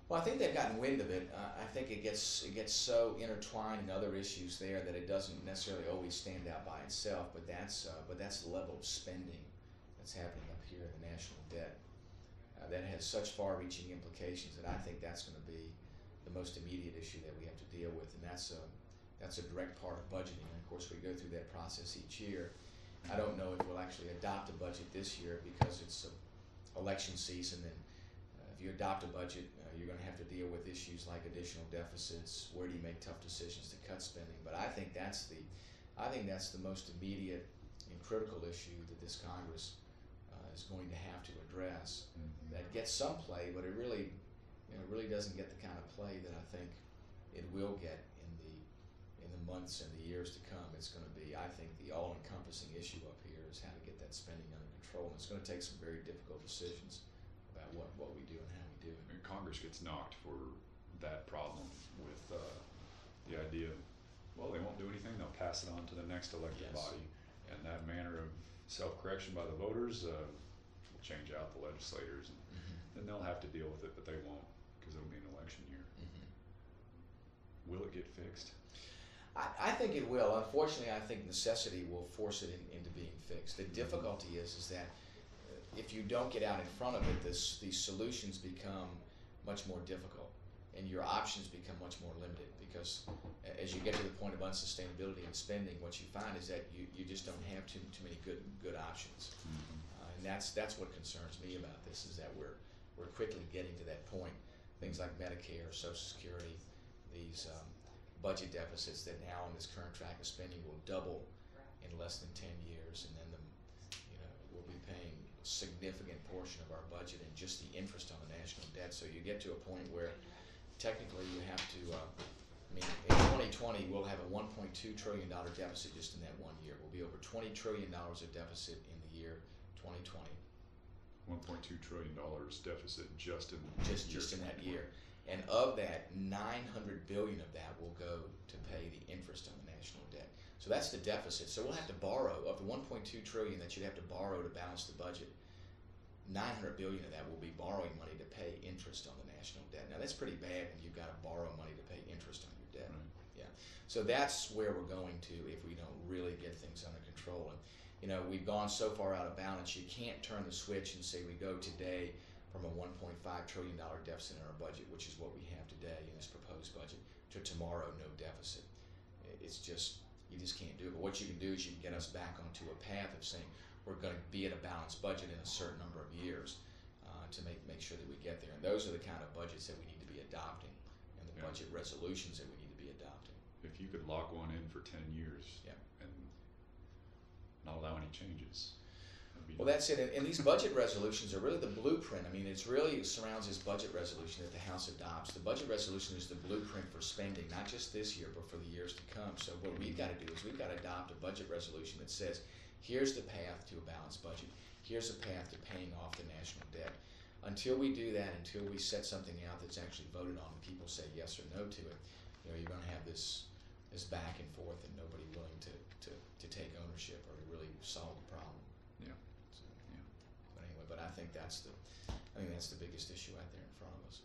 Well, I think they've gotten wind of it. I think it gets so intertwined in other issues there that it doesn't necessarily always stand out by itself. But that's the level of spending that's happening up here in the national debt. That has such far-reaching implications that I think that's going to be the most immediate issue that we have to deal with, and that's a direct part of budgeting. And of course, we go through that process each year. I don't know if we'll actually adopt a budget this year because it's election season, and if you adopt a budget, you're going to have to deal with issues like additional deficits. Where do you make tough decisions to cut spending? But I think that's the most immediate and critical issue that this Congress is going to have to address. Mm-hmm. That gets some play, but it really doesn't get the kind of play that I think it will get in the months and the years to come. It's going to be, I think, the all-encompassing issue up here is how to get that spending under control. And it's going to take some very difficult decisions about what we do and how we do it. And Congress gets knocked for that problem with the idea of, well, they won't do anything, they'll pass it on to the next elected Yes. body. And that manner of self-correction by the voters will change out the legislators, and Mm-hmm. then they'll have to deal with it, but they won't because it'll be an election year. Mm-hmm. Will it get fixed? I think it will. Unfortunately, I think necessity will force it into being fixed. The difficulty is that if you don't get out in front of it, these solutions become much more difficult, and your options become much more limited because as you get to the point of unsustainability and spending, what you find is that you just don't have too many good options. And that's what concerns me about this, is that we're quickly getting to that point. Things like Medicare, Social Security, these budget deficits that now on this current track of spending will double in less than 10 years, and then we'll be paying a significant portion of our budget in just the interest on the national debt. So you get to a point where technically you have to, in 2020 we'll have a $1.2 trillion deficit just in that 1 year. We'll be over $20 trillion of deficit in the year 2020. $1.2 trillion deficit just in that year. And of that, 900 billion of that will go to pay the interest on the national debt. So that's the deficit. So we'll have to borrow of the 1.2 trillion that you'd have to borrow to balance the budget. 900 billion of that will be borrowing money to pay interest on the national debt. Now that's pretty bad when you've got to borrow money to pay interest on your debt. Right. Yeah. So that's where we're going to if we don't really get things under control. And we've gone so far out of balance. You can't turn the switch and say we go today from a $1.5 trillion deficit in our budget, which is what we have today in this proposed budget, to tomorrow no deficit. It's just, you just can't do it. But what you can do is you can get us back onto a path of saying we're going to be at a balanced budget in a certain number of years to make sure that we get there. And those are the kind of budgets that we need to be adopting, and the budget resolutions that we need to be adopting. If you could lock one in for 10 years Yeah. and not allow any changes. Well, that's it. And these budget resolutions are really the blueprint. It surrounds this budget resolution that the House adopts. The budget resolution is the blueprint for spending, not just this year, but for the years to come. So what we've got to do is we've got to adopt a budget resolution that says, here's the path to a balanced budget. Here's the path to paying off the national debt. Until we do that, until we set something out that's actually voted on and people say yes or no to it, you're going to have this back and forth and nobody willing to take ownership or to really solve the problem. Yeah. So, but anyway, I think that's the biggest issue out there in front of us.